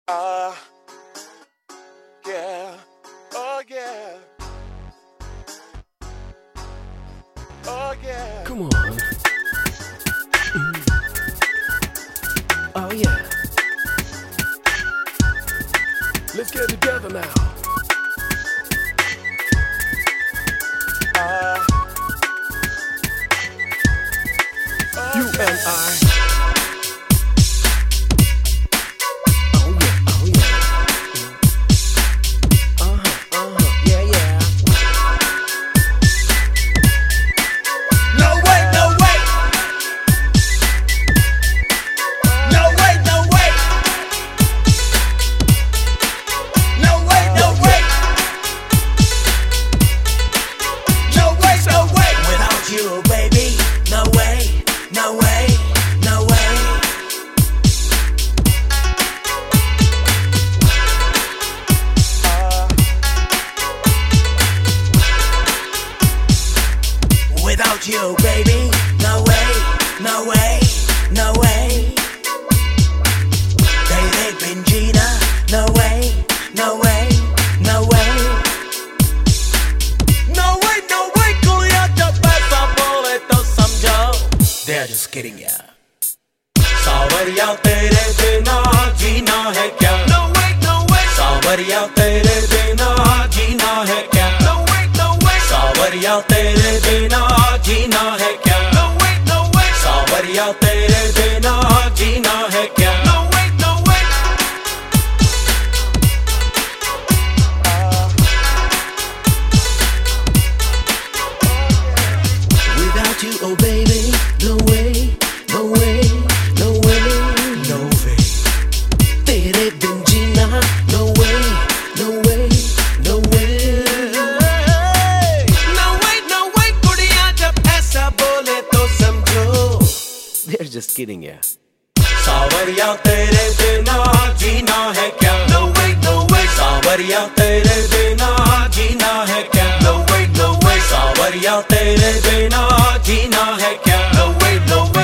Ah, yeah, oh yeah, oh yeah. Come on. Oh yeah. Let's get together now. You and I. Without you, baby, no way, no way, no way. Baby, Benjina, no way, no way, no way. No way, no way, कुड़िया जब ऐसा बोले तो समझो they're just kidding ya. सावरिया तेरे बिना जीना है क्या? No way, no way. सावरिया तेरे बिना जीना है क्या? No way, no way. सावरिया तेरे बिना जीना है क्या? No way, no way. सावरिया तेरे बिना जीना है क्या? No way, no way. Without you, oh baby, no way, no way, no way, no way. तेरे बिन जीना, no way, no way, no way. They're just kidding, yeah. सावरिया तेरे बिना जीना है क्या? No way, no way. सावरिया तेरे बिना जीना है क्या? No way, no way. सावरिया तेरे बिना जीना है क्या? No way, no way.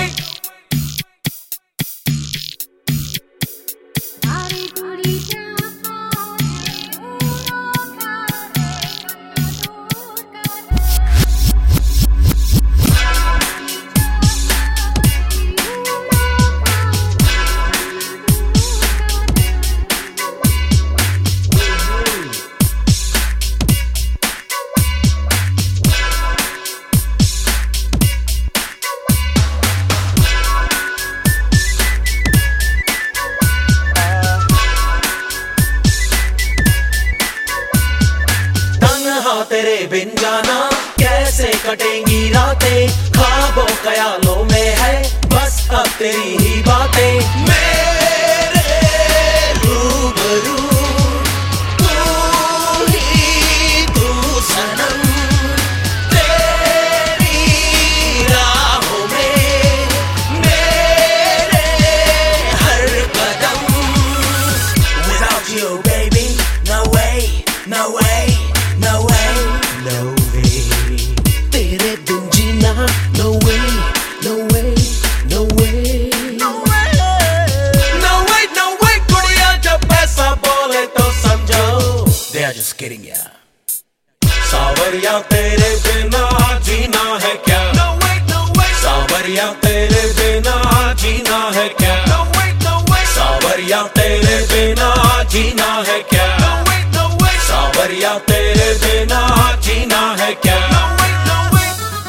तेरे बिन जाना कैसे कटेंगी रातें, ख्वाबों ख्यालों में है बस अब तेरी ही बातें। मेरे रूबरू तू ही तू सनम, तेरी राहों में मेरे हर कदम। Without you baby, no way, no way, no way. No way. तेरे बिन जीना, no way, no way, no way. No way, no way, no way. कुड़िया जब ऐसा बोले तो समझो they're just kidding ya. सावरिया तेरे बिना जीना है क्या? No way, no way. सावरिया तेरे बिना जीना है क्या? No way, no way. सावरिया तेरे बिना जीना है क्या? No way, no way. सावरिया तेरे बिना जीना है क्या? No way, no way.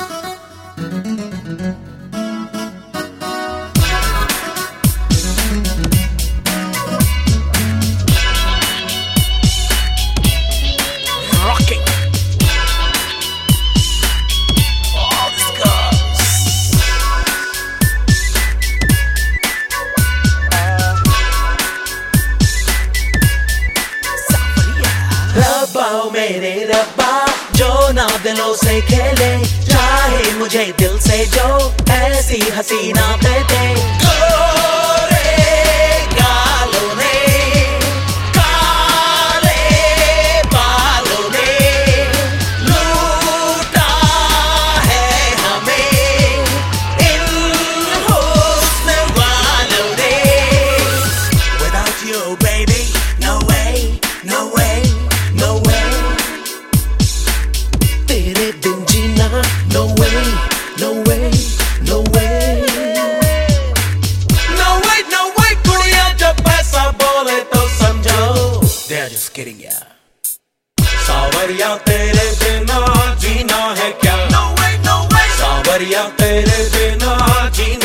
Rocking. All this goes. रब्बा ओ मेरे रब्बा, जो ना दिलों से खेले, चाहे मुझे दिल से जो ऐसी हसीना दे दे। गोरे गालों ने, काले बालों ने लूटा है हमें इन हुस्न वालों ने। Without you baby, no way, no way. तेरे बिन जीना, no way, no way, no way. No wait, no wait, कुड़िया जब ऐसा बोले तो समझो they're just kidding ya. सावरिया तेरे बिना जीना है क्या? No way, no way. सावरिया तेरे बिना जीना